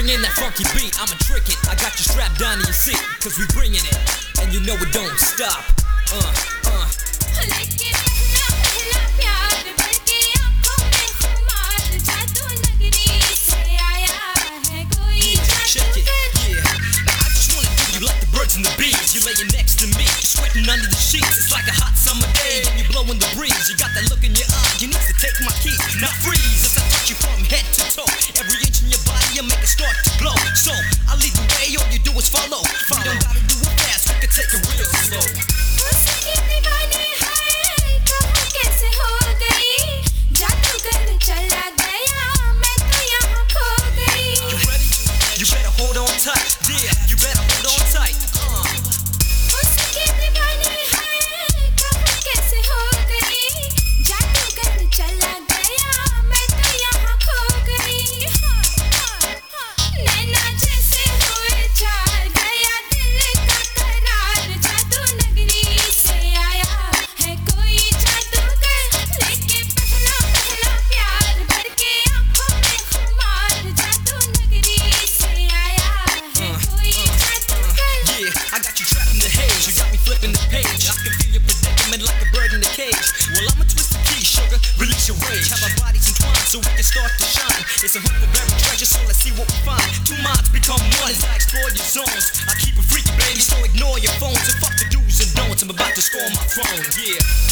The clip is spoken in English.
in that funky beat, I'ma trick it. I got you strapped down in your seat, cause we bringing it, and you know it don't stop. लेके पहला पहला प्यार बल्कि आँखों में खुमार जादू नगरी से आया है कोई जादूगर. I just wanna do you like the birds and the bees. You're laying next to me, sweating under the sheets. It's like a hot summer day, and you're blowing the breeze. You got that look in your eye, you need to take my keys. Now freeze, as I touch you from head to toe. Every inch in your body, I make it start to glow. So, I'll lead the way, all you do is follow. You don't gotta do it fast, we can take it real slow. उसकी दीवानी है कहाँ कैसे हो गई जादूगर चला गया मैं तो यहाँ खो गई. You ready? You better hold on tight. Yeah, you better hold on tight. उसकी दीवानी है कहाँ कैसे हो गई जादूगर चला गया मैं तो यहाँ खो गई. नैना जैसे हुए चार गया दिल का करार जादू नगरी से आया है कोई जादूगर. लेके पहला पहला प्यार भर के आँखों में खुमार जादू नगरी से आया है कोई जादूगर. Yeah, I got you trapped in the haze. You got me flipping the page. I can feel your predicament like a bird in the cage. Well, I'ma twist the key, sugar. Release your rage. Have our bodies entwined so we can start to shine. It's a hunt for buried treasure, so let's see what we find. Two minds become one as I explore your zones. I keep it freaky, baby, so ignore your phones and fuck the do's and don'ts. I'm about to score my throne. Yeah.